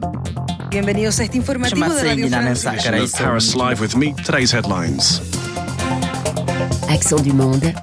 Bienvenidos a este informativo de Radio France. Paris Live with me. Today's headlines. Accent du monde.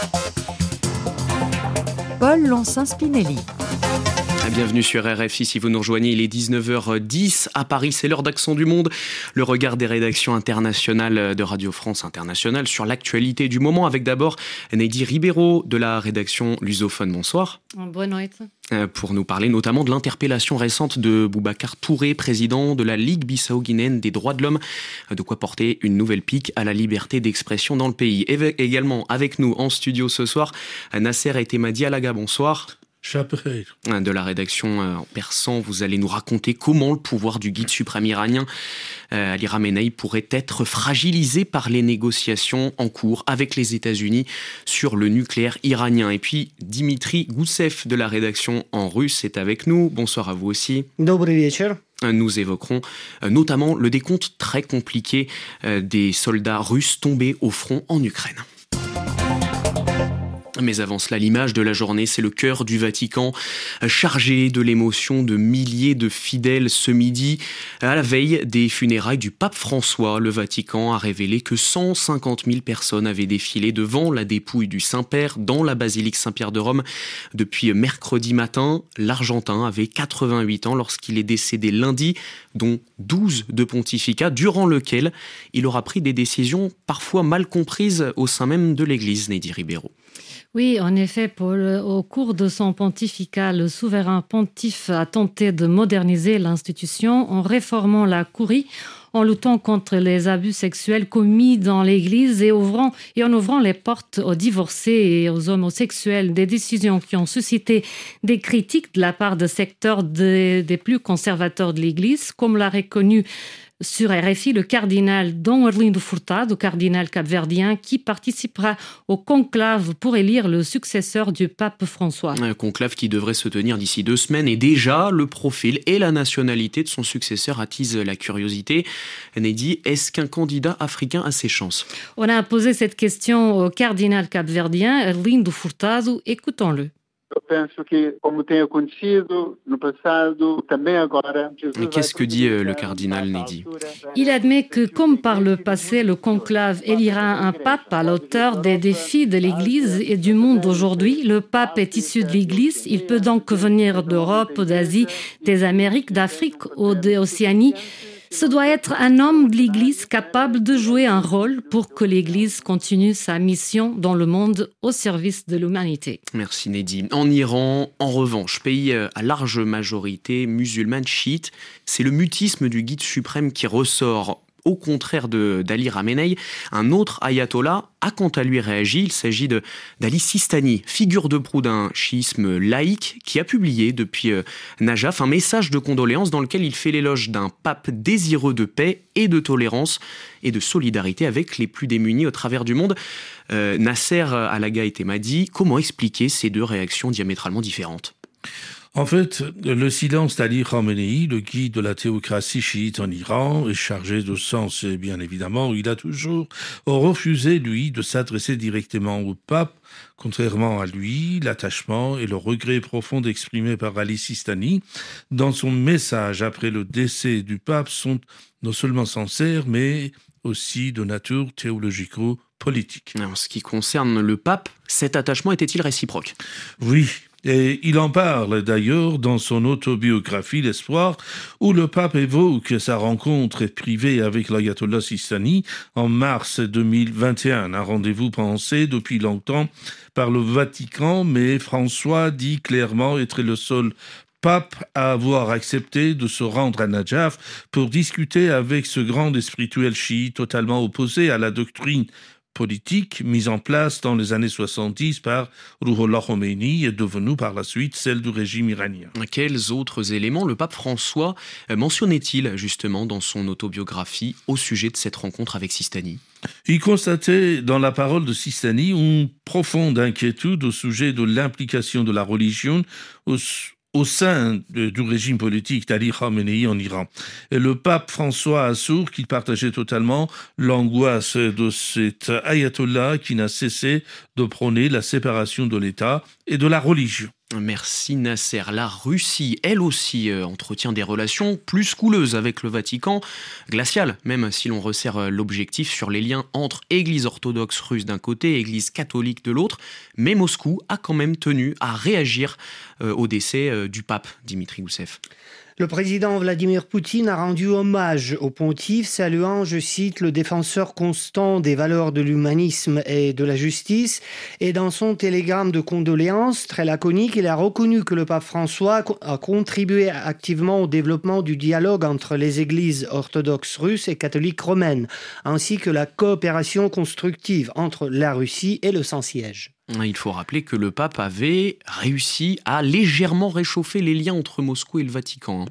Paul Lonsin-Spinelli. Bienvenue sur RFI, si vous nous rejoignez, il est 19h10 à Paris, c'est l'heure d'Accent du Monde, le regard des rédactions internationales de Radio France Internationale sur l'actualité du moment, avec d'abord Nady Ribeiro de la rédaction lusophone. Bonsoir. Bonne nuit. Pour nous parler notamment de l'interpellation récente de Boubacar Touré, président de la Ligue bissau-guinéenne des droits de l'homme, de quoi porter une nouvelle pique à la liberté d'expression dans le pays. Et également avec nous en studio ce soir, Nasser Etemadi Alaga, bonsoir. De la rédaction en persan, vous allez nous raconter comment le pouvoir du guide suprême iranien Ali Khamenei pourrait être fragilisé par les négociations en cours avec les États-Unis sur le nucléaire iranien. Et puis Dimitri Goussev de la rédaction en russe est avec nous. Bonsoir à vous aussi. Добрый вечер. Nous évoquerons notamment le décompte très compliqué des soldats russes tombés au front en Ukraine. Mais avant cela, l'image de la journée, c'est le cœur du Vatican, chargé de l'émotion de milliers de fidèles ce midi. À la veille des funérailles du pape François, le Vatican a révélé que 150 000 personnes avaient défilé devant la dépouille du Saint-Père dans la basilique Saint-Pierre de Rome depuis mercredi matin. L'Argentin avait 88 ans lorsqu'il est décédé lundi, dont 12 de pontificat, durant lequel il aura pris des décisions parfois mal comprises au sein même de l'Église, Nady Ribeiro. Oui, en effet, Paul, au cours de son pontificat, le souverain pontife a tenté de moderniser l'institution en réformant la Curie, en luttant contre les abus sexuels commis dans l'Église et en ouvrant les portes aux divorcés et aux homosexuels. Des décisions qui ont suscité des critiques de la part de secteurs des plus conservateurs de l'Église, comme l'a reconnu sur RFI le cardinal Dom Arlindo Furtado, cardinal capverdien, qui participera au conclave pour élire le successeur du pape François. Un conclave qui devrait se tenir d'ici 2 semaines et déjà le profil et la nationalité de son successeur attisent la curiosité. Nady, est-ce qu'un candidat africain a ses chances ? On a posé cette question au cardinal capverdien Arlindo Furtado. Écoutons-le. Qu'est-ce que dit le cardinal Nady ? Il admet que, comme par le passé, le conclave élira un pape à la hauteur des défis de l'Église et du monde aujourd'hui. Le pape est issu de l'Église, il peut donc venir d'Europe, d'Asie, des Amériques, d'Afrique ou d'Océanie. Ce doit être un homme de l'Église capable de jouer un rôle pour que l'Église continue sa mission dans le monde au service de l'humanité. Merci Nady. En Iran, en revanche, pays à large majorité musulmane chiite, c'est le mutisme du guide suprême qui ressort. Au contraire d'Ali Khamenei, un autre ayatollah a quant à lui réagi. Il s'agit d'Ali Sistani, figure de proue d'un chiisme laïque, qui a publié depuis Najaf un message de condoléances dans lequel il fait l'éloge d'un pape désireux de paix et de tolérance et de solidarité avec les plus démunis au travers du monde. Nasser Alaga Etemadi, comment expliquer ces deux réactions diamétralement différentes ? En fait, le silence d'Ali Khamenei, le guide de la théocratie chiite en Iran, est chargé de sens, et bien évidemment, il a toujours refusé, lui, de s'adresser directement au pape. Contrairement à lui, l'attachement et le regret profond exprimés par Ali Sistani dans son message après le décès du pape sont non seulement sincères, mais aussi de nature théologico-politique. En ce qui concerne le pape, cet attachement était-il réciproque ? Oui. Et il en parle d'ailleurs dans son autobiographie L'Espoir, où le pape évoque sa rencontre privée avec l'ayatollah Sistani en mars 2021. Un rendez-vous pensé depuis longtemps par le Vatican, mais François dit clairement être le seul pape à avoir accepté de se rendre à Najaf pour discuter avec ce grand spirituel chiite totalement opposé à la doctrine politique mise en place dans les années 70 par Ruhollah Khomeini est devenue par la suite celle du régime iranien. Quels autres éléments le pape François mentionnait-il justement dans son autobiographie au sujet de cette rencontre avec Sistani ? Il constatait dans la parole de Sistani une profonde inquiétude au sujet de l'implication de la religion au sein du régime politique d'Ali Khamenei en Iran. Et le pape François assure qu'il partageait totalement l'angoisse de cet ayatollah qui n'a cessé de prôner la séparation de l'État et de la religion. Merci Nasser. La Russie, elle aussi, entretient des relations plus couleuses avec le Vatican, glaciales, même si l'on resserre l'objectif sur les liens entre Église orthodoxe russe d'un côté et Église catholique de l'autre. Mais Moscou a quand même tenu à réagir au décès du pape, Dimitri Goussev. Le président Vladimir Poutine a rendu hommage au pontife, saluant, je cite, le défenseur constant des valeurs de l'humanisme et de la justice. Et dans son télégramme de condoléances, très laconique, il a reconnu que le pape François a contribué activement au développement du dialogue entre les églises orthodoxes russes et catholiques romaines, ainsi que la coopération constructive entre la Russie et le Saint-Siège. Il faut rappeler que le pape avait réussi à légèrement réchauffer les liens entre Moscou et le Vatican.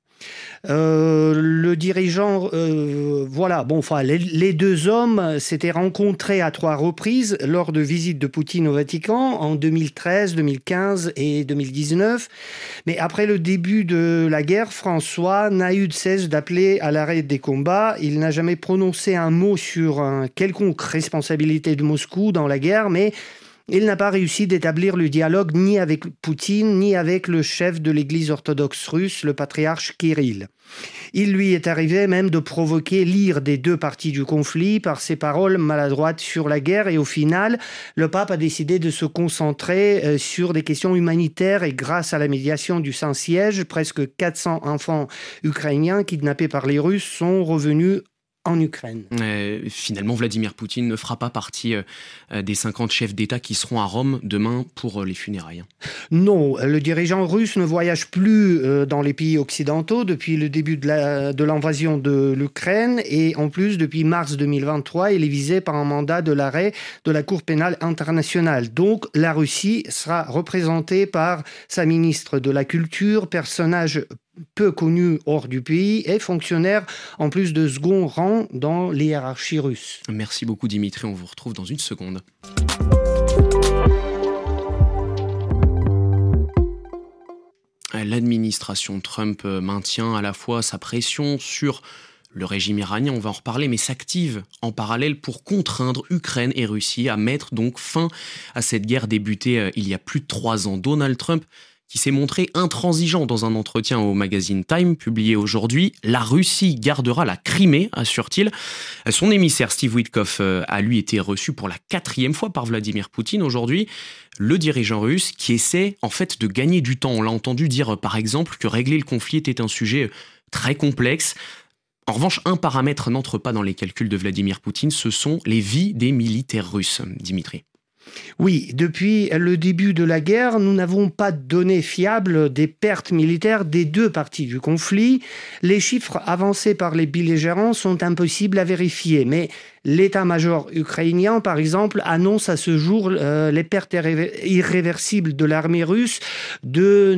Le dirigeant, les deux hommes s'étaient rencontrés à 3 reprises lors de visites de Poutine au Vatican en 2013, 2015 et 2019. Mais après le début de la guerre, François n'a eu de cesse d'appeler à l'arrêt des combats. Il n'a jamais prononcé un mot sur une quelconque responsabilité de Moscou dans la guerre, mais il n'a pas réussi d'établir le dialogue ni avec Poutine, ni avec le chef de l'église orthodoxe russe, le patriarche Kirill. Il lui est arrivé même de provoquer l'ire des deux parties du conflit par ses paroles maladroites sur la guerre, et au final, le pape a décidé de se concentrer sur des questions humanitaires, et grâce à la médiation du Saint-Siège, presque 400 enfants ukrainiens kidnappés par les Russes sont revenus en Ukraine. Finalement, Vladimir Poutine ne fera pas partie des 50 chefs d'État qui seront à Rome demain pour les funérailles. Non, le dirigeant russe ne voyage plus dans les pays occidentaux depuis le début de l'invasion de l'Ukraine, et en plus, depuis mars 2023, il est visé par un mandat de l'arrêt de la Cour pénale internationale. Donc, la Russie sera représentée par sa ministre de la Culture, personnage peu connu hors du pays et fonctionnaire en plus de second rang dans les hiérarchies russes. Merci beaucoup Dimitri, on vous retrouve dans une seconde. L'administration Trump maintient à la fois sa pression sur le régime iranien, on va en reparler, mais s'active en parallèle pour contraindre Ukraine et Russie à mettre donc fin à cette guerre débutée il y a plus de 3 ans. Donald Trump qui s'est montré intransigeant dans un entretien au magazine Time, publié aujourd'hui. La Russie gardera la Crimée, assure-t-il. Son émissaire Steve Witkoff a lui été reçu pour la 4e fois par Vladimir Poutine aujourd'hui. Le dirigeant russe qui essaie en fait de gagner du temps. On l'a entendu dire par exemple que régler le conflit était un sujet très complexe. En revanche, un paramètre n'entre pas dans les calculs de Vladimir Poutine, ce sont les vies des militaires russes, Dimitri. Oui, depuis le début de la guerre, nous n'avons pas de données fiables des pertes militaires des deux parties du conflit. Les chiffres avancés par les belligérants sont impossibles à vérifier, mais l'état-major ukrainien, par exemple, annonce à ce jour les pertes irréversibles de l'armée russe de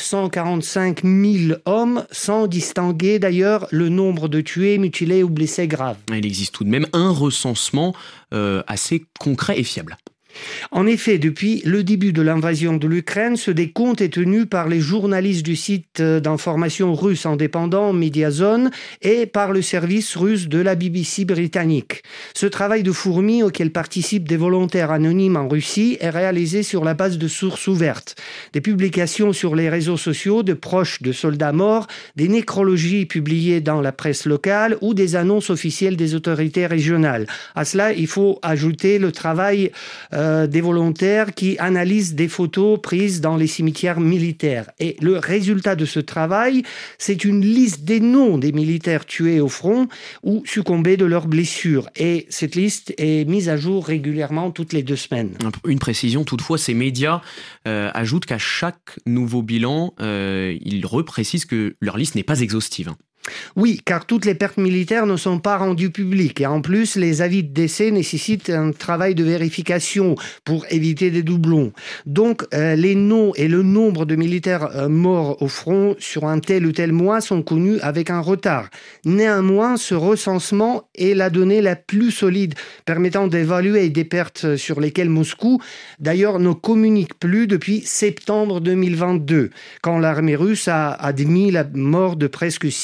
945 000 hommes, sans distinguer d'ailleurs le nombre de tués, mutilés ou blessés graves. Il existe tout de même un recensement assez concret et fiable. En effet, depuis le début de l'invasion de l'Ukraine, ce décompte est tenu par les journalistes du site d'information russe indépendant Mediazone et par le service russe de la BBC britannique. Ce travail de fourmi auquel participent des volontaires anonymes en Russie est réalisé sur la base de sources ouvertes. Des publications sur les réseaux sociaux de proches de soldats morts, des nécrologies publiées dans la presse locale ou des annonces officielles des autorités régionales. À cela, il faut ajouter le travail des volontaires qui analysent des photos prises dans les cimetières militaires. Et le résultat de ce travail, c'est une liste des noms des militaires tués au front ou succombés de leurs blessures. Et cette liste est mise à jour régulièrement toutes les 2 semaines. Une précision toutefois, ces médias ajoutent qu'à chaque nouveau bilan, ils reprécisent que leur liste n'est pas exhaustive. Oui, car toutes les pertes militaires ne sont pas rendues publiques. Et en plus, les avis de décès nécessitent un travail de vérification pour éviter des doublons. Donc, les noms et le nombre de militaires morts au front sur un tel ou tel mois sont connus avec un retard. Néanmoins, ce recensement est la donnée la plus solide permettant d'évaluer des pertes sur lesquelles Moscou, d'ailleurs, ne communique plus depuis septembre 2022, quand l'armée russe a admis la mort de presque 6 000 soldats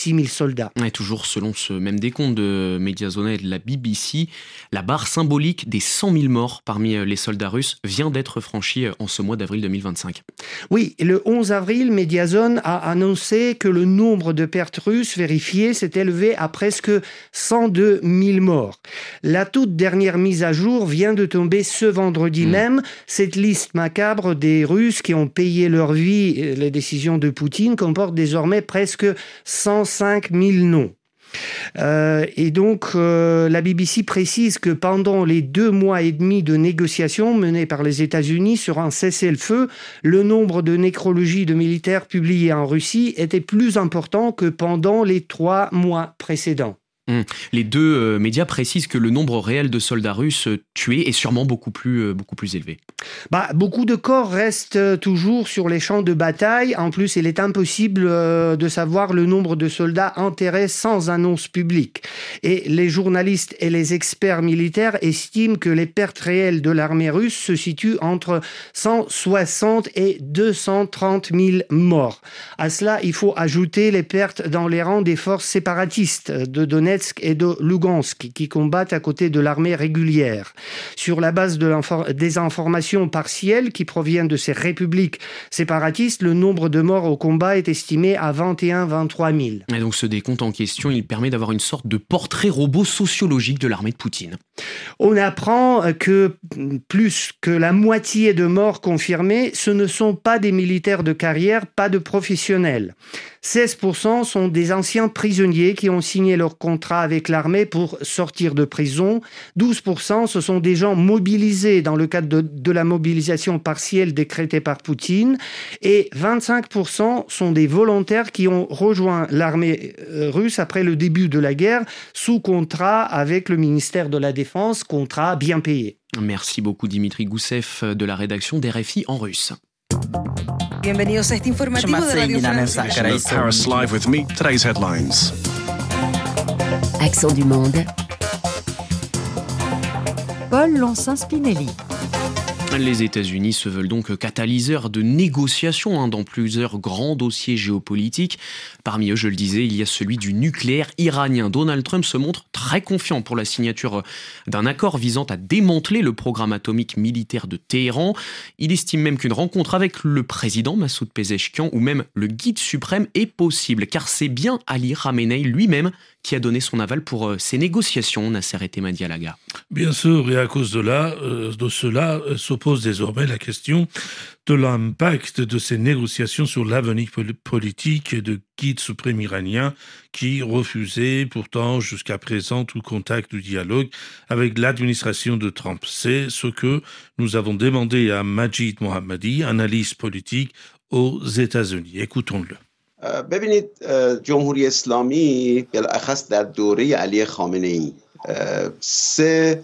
soldats. Et toujours selon ce même décompte de Mediazona et de la BBC, la barre symbolique des 100 000 morts parmi les soldats russes vient d'être franchie en ce mois d'avril 2025. Oui, le 11 avril, Mediazone a annoncé que le nombre de pertes russes vérifiées s'est élevé à presque 102 000 morts. La toute dernière mise à jour vient de tomber ce vendredi même. Cette liste macabre des Russes qui ont payé leur vie, les décisions de Poutine, comporte désormais presque 105 000 noms. Et donc, la BBC précise que pendant les 2 mois et demi de négociations menées par les États-Unis sur un cessez-le-feu, le nombre de nécrologies de militaires publiées en Russie était plus important que pendant les 3 mois précédents. Les deux médias précisent que le nombre réel de soldats russes tués est sûrement beaucoup plus élevé. Beaucoup de corps restent toujours sur les champs de bataille. En plus, il est impossible de savoir le nombre de soldats enterrés sans annonce publique. Et les journalistes et les experts militaires estiment que les pertes réelles de l'armée russe se situent entre 160 et 230 000 morts. À cela, il faut ajouter les pertes dans les rangs des forces séparatistes de Donetsk et de Lugansk qui combattent à côté de l'armée régulière. Sur la base des informations partielles qui proviennent de ces républiques séparatistes, le nombre de morts au combat est estimé à 21-23 000. Et donc ce décompte en question, il permet d'avoir une sorte de portrait robot sociologique de l'armée de Poutine. On apprend que plus que la moitié de morts confirmés, ce ne sont pas des militaires de carrière, pas de professionnels. 16% sont des anciens prisonniers qui ont signé leur contrat avec l'armée pour sortir de prison. 12%, ce sont des gens mobilisés dans le cadre de la mobilisation partielle décrétée par Poutine. Et 25% sont des volontaires qui ont rejoint l'armée russe après le début de la guerre sous contrat avec le ministère de la Défense, contrat bien payé. Merci beaucoup Dimitri Goussev de la rédaction d'RFI en russe. Bienvenidos a este informativo de Radio France. Paris Live with me. Today's headlines. Accent du monde. Paul Lonsin-Spinelli. Les États-Unis se veulent donc catalyseurs de négociations dans plusieurs grands dossiers géopolitiques. Parmi eux, je le disais, il y a celui du nucléaire iranien. Donald Trump se montre très confiant pour la signature d'un accord visant à démanteler le programme atomique militaire de Téhéran. Il estime même qu'une rencontre avec le président Massoud Pezeshkian ou même le guide suprême est possible, car c'est bien Ali Khamenei lui-même qui a donné son aval pour ces négociations, Nasser Temadi-Alaga. Bien sûr, et à cause de cela s'oppose désormais la question de l'impact de ces négociations sur l'avenir politique de guide suprême iranien qui refusait pourtant jusqu'à présent tout contact ou dialogue avec l'administration de Trump. C'est ce que nous avons demandé à Majid Mohammadi, analyste politique aux États-Unis. Écoutons-le. ببینید جمهوری اسلامی بالاخص در دوره علی خامنه‌ای سه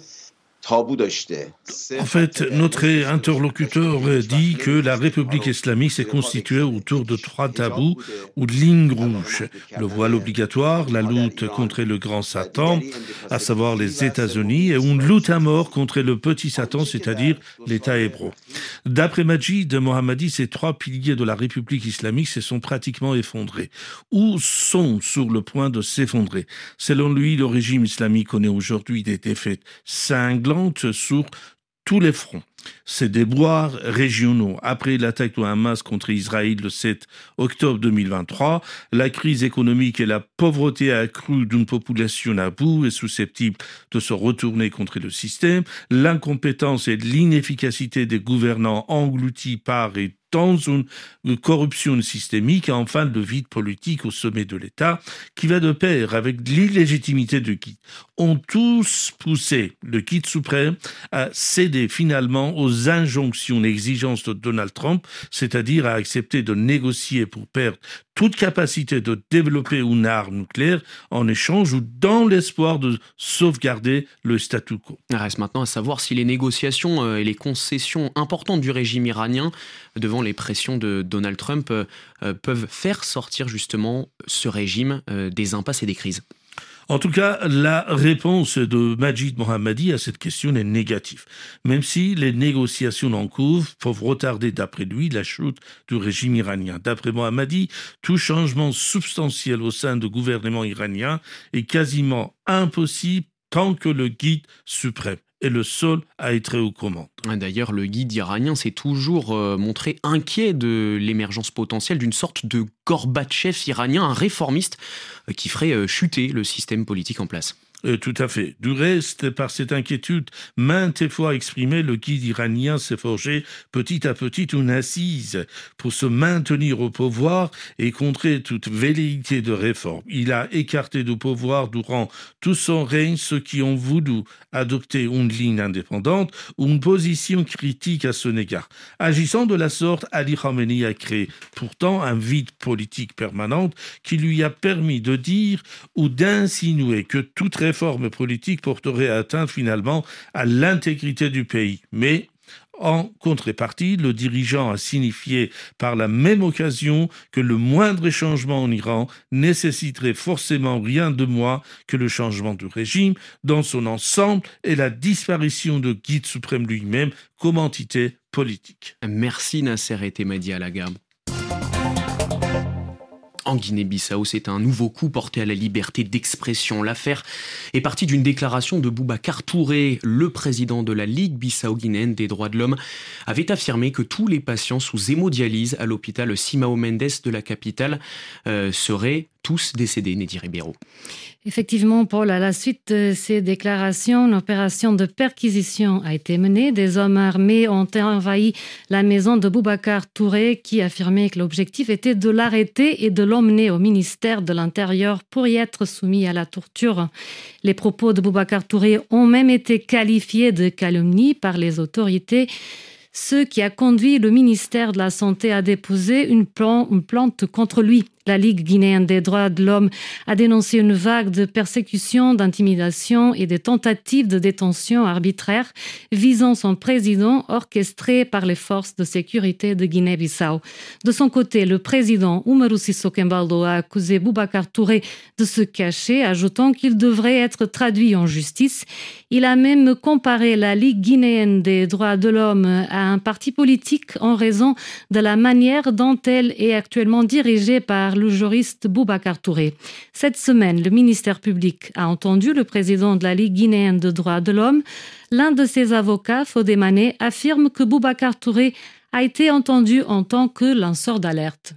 En fait, notre interlocuteur dit que la République islamique s'est constituée autour de 3 tabous ou de lignes rouges. Le voile obligatoire, la lutte contre le grand Satan, à savoir les États-Unis, et une lutte à mort contre le petit Satan, c'est-à-dire l'État hébreu. D'après Majid Mohammadi, ces 3 piliers de la République islamique se sont pratiquement effondrés, ou sont sur le point de s'effondrer. Selon lui, le régime islamique connaît aujourd'hui des défaites cinglantes sur tous les fronts. Ces déboires régionaux, après l'attaque de Hamas contre Israël le 7 octobre 2023, la crise économique et la pauvreté accrue d'une population à bout et susceptible de se retourner contre le système, l'incompétence et l'inefficacité des gouvernants engloutis par et dans une corruption systémique et enfin le vide politique au sommet de l'État qui va de pair avec l'illégitimité du guide, ont tous poussé le guide suprême à céder finalement aux injonctions et exigences de Donald Trump, c'est-à-dire à accepter de négocier pour perdre toute capacité de développer une arme nucléaire en échange ou dans l'espoir de sauvegarder le statu quo. Il reste maintenant à savoir si les négociations et les concessions importantes du régime iranien devant les pressions de Donald Trump peuvent faire sortir justement ce régime des impasses et des crises. En tout cas, la réponse de Majid Mohammadi à cette question est négative, même si les négociations en cours peuvent retarder, d'après lui, la chute du régime iranien. D'après Mohammadi, tout changement substantiel au sein du gouvernement iranien est quasiment impossible tant que le guide suprême est le seul à être aux commandes. D'ailleurs, le guide iranien s'est toujours montré inquiet de l'émergence potentielle d'une sorte de Gorbatchev iranien, un réformiste qui ferait chuter le système politique en place. Tout à fait. Du reste, par cette inquiétude maintes fois exprimée, le guide iranien s'est forgé petit à petit une assise pour se maintenir au pouvoir et contrer toute velléité de réforme. Il a écarté du pouvoir durant tout son règne ceux qui ont voulu adopter une ligne indépendante ou une position critique à son égard. Agissant de la sorte, Ali Khamenei a créé pourtant un vide politique permanent qui lui a permis de dire ou d'insinuer que toute réforme politique porterait atteinte finalement à l'intégrité du pays. Mais en contrepartie, le dirigeant a signifié par la même occasion que le moindre changement en Iran nécessiterait forcément rien de moins que le changement du régime dans son ensemble et la disparition du guide suprême lui-même comme entité politique. Merci Nasser Etemadi Alaga. En Guinée-Bissau, c'est un nouveau coup porté à la liberté d'expression. L'affaire est partie d'une déclaration de Boubacar Touré. Le président de la Ligue bissau-guinéenne des droits de l'homme avait affirmé que tous les patients sous hémodialyse à l'hôpital Simão Mendes de la capitale seraient tous décédés, Neddy Ribeiro. Effectivement, Paul, à la suite de ces déclarations, une opération de perquisition a été menée. Des hommes armés ont envahi la maison de Boubacar Touré qui affirmait que l'objectif était de l'arrêter et de l'emmener au ministère de l'Intérieur pour y être soumis à la torture. Les propos de Boubacar Touré ont même été qualifiés de calomnie par les autorités, ce qui a conduit le ministère de la Santé à déposer une plainte contre lui. La Ligue guinéenne des droits de l'homme a dénoncé une vague de persécutions, d'intimidation et des tentatives de détention arbitraire visant son président orchestrées par les forces de sécurité de Guinée-Bissau. De son côté, le président Umaru Sissoko Embaló a accusé Boubacar Touré de se cacher, ajoutant qu'il devrait être traduit en justice. Il a même comparé la Ligue guinéenne des droits de l'homme à un parti politique en raison de la manière dont elle est actuellement dirigée par le juriste Boubacar Touré. Cette semaine, le ministère public a entendu le président de la Ligue guinéenne des droits de l'homme. L'un de ses avocats, Fodé Mané, affirme que Boubacar Touré a été entendu en tant que lanceur d'alerte.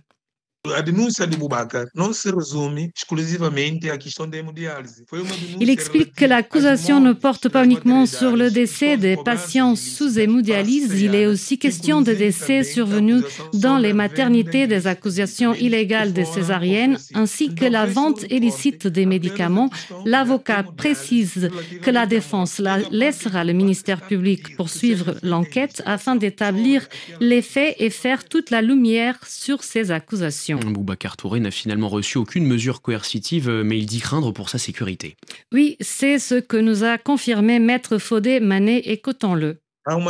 Il explique que l'accusation ne porte pas uniquement sur le décès des patients sous hémodialyse, il est aussi question de décès survenus dans les maternités, des accusations illégales de césariennes, ainsi que la vente illicite des médicaments. L'avocat précise que la défense laissera le ministère public poursuivre l'enquête afin d'établir les faits et faire toute la lumière sur ces accusations. Boubacar Touré n'a finalement reçu aucune mesure coercitive, mais il dit craindre pour sa sécurité. Oui, c'est ce que nous a confirmé Maître Fodé Mané. Écoutons-le.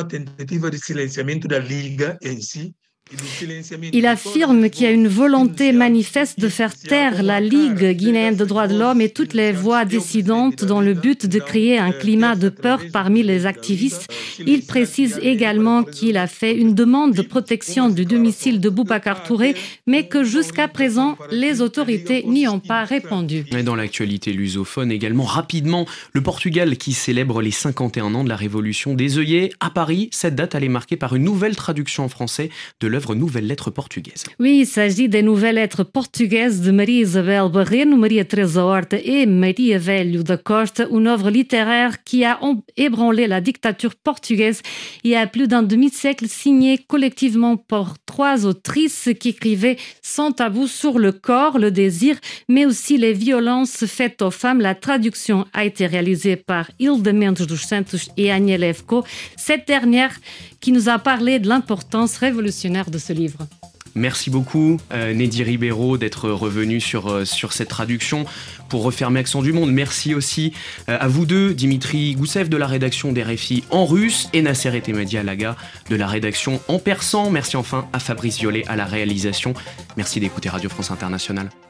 Il affirme qu'il y a une volonté manifeste de faire taire la Ligue guinéenne des droits de l'homme et toutes les voix dissidentes dans le but de créer un climat de peur parmi les activistes. Il précise également qu'il a fait une demande de protection du domicile de Boubacar Touré, mais que jusqu'à présent, les autorités n'y ont pas répondu. Et dans l'actualité lusophone également, rapidement, le Portugal qui célèbre les 51 ans de la Révolution des œillets. À Paris, cette date elle est marquée par une nouvelle traduction en français de l'œuvre Nouvelles Lettres portugaises. Oui, il s'agit des Nouvelles Lettres portugaises de Maria Isabel Barreno, Maria Teresa Horta et Maria Velho da Costa, une œuvre littéraire qui a ébranlé la dictature portugaise il y a plus d'un demi-siècle, signée collectivement par 3 autrices qui écrivaient sans tabou sur le corps, le désir, mais aussi les violences faites aux femmes. La traduction a été réalisée par Hilda Mendes dos Santos et Aniela Evco, cette dernière qui nous a parlé de l'importance révolutionnaire de ce livre. Merci beaucoup Neddy Ribeiro d'être revenu sur cette traduction pour refermer Accent du Monde. Merci aussi à vous deux, Dimitri Goussev de la rédaction d'RFI en russe et Nasser Etemadi Alaga de la rédaction en persan. Merci enfin à Fabrice Violet à la réalisation. Merci d'écouter Radio France Internationale.